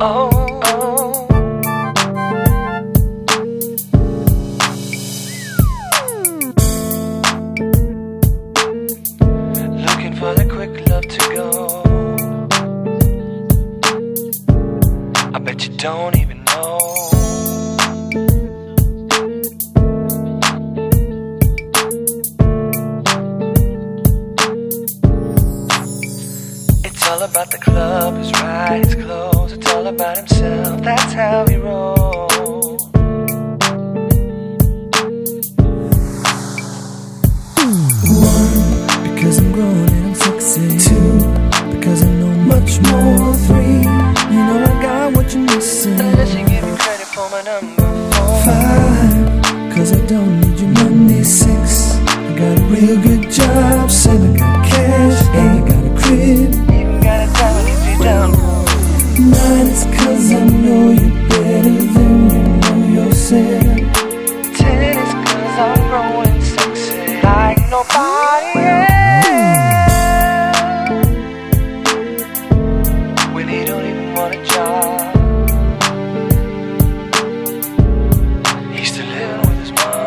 Oh, looking for the quick love to go. I bet you don't even know. It's all about the club, his ride, his clothes. It's all about himself, that's how he rolls. One, because I'm grown and I'm sexy. Two, because I know much more. Three, you know I got what you're missing. Unless you give me credit for my number 4. Five, cause I don't need your money. Six, I got a real good job. Seven, I got cash. Eight, I got a crib. Even got a diamond if you're down. 9, it's cause I know you better than you know yourself. 10 is cause I'm growing sexy like nobody else. When he don't even want a job, he's still living with his mom.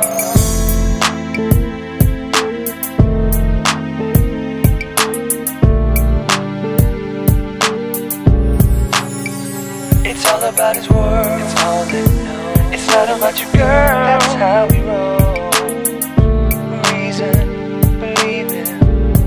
It's all about his work, it's all they know. It's not about your girl, that's how we roll. Reason, believing.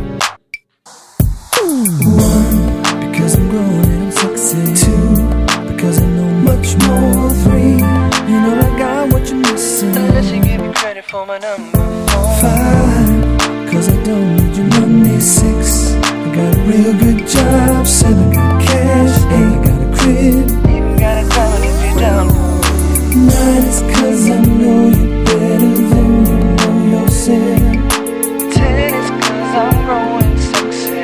One, because I'm grown and I'm sexy. Two, because I know much more. Three, you know I got what you're missing. Unless you give me credit for my number 4. 5, cause I don't need your money. 6, I got a real good job. 7, got cash. 8, I got a crib. Even got a diamond if you're down. 9, it's cause I know you better than you know yourself. 10 is cause I'm growing sexy.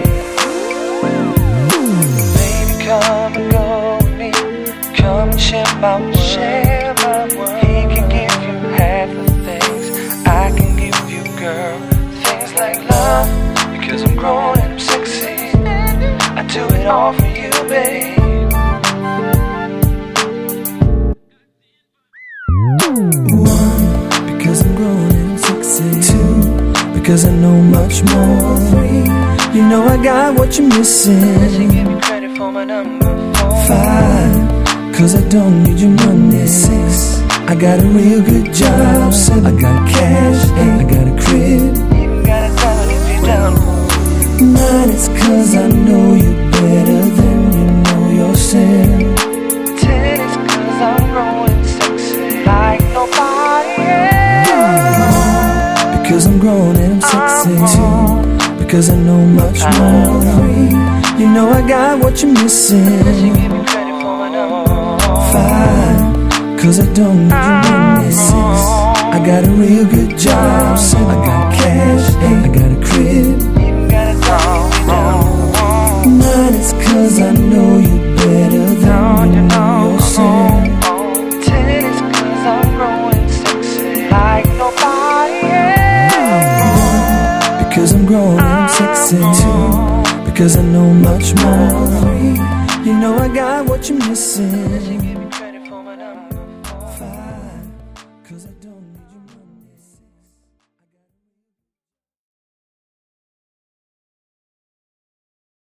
Baby, come and go with me. Come and share my world. He can give you half the things I can give you, girl. Things like love, because I'm grown and I'm sexy. I do it all for you, babe. One, because I'm grown and I'm sexy. Two, because I know much more. Three, you know I got what you're missing. Unless you give me credit for my number 4. 5, cause I don't need your money. 6, I got a real good job. 7, I got cash. 8, I got a crib. Even got a diamond if you're down. 9, it's cause I know you better than you know yourself. 10 is cause I'm growing sexy like nobody else. Because I'm grown and I'm sexy. 2, because I know much more. 3, you know I got what you're missing. Unless you give me credit for my number 5, cause I don't need your money. 6, I got a real good job. 7, I got cash. 8, I got a crib. Even got a diamond if you're down. 9, it's cause I know you better than you know yourself. 10 is cause I'm growing sexy like nobody else. Because I'm grown and I'm sexy. 2, because I know much more. 3, you know I got what you're missing. Unless you give me credit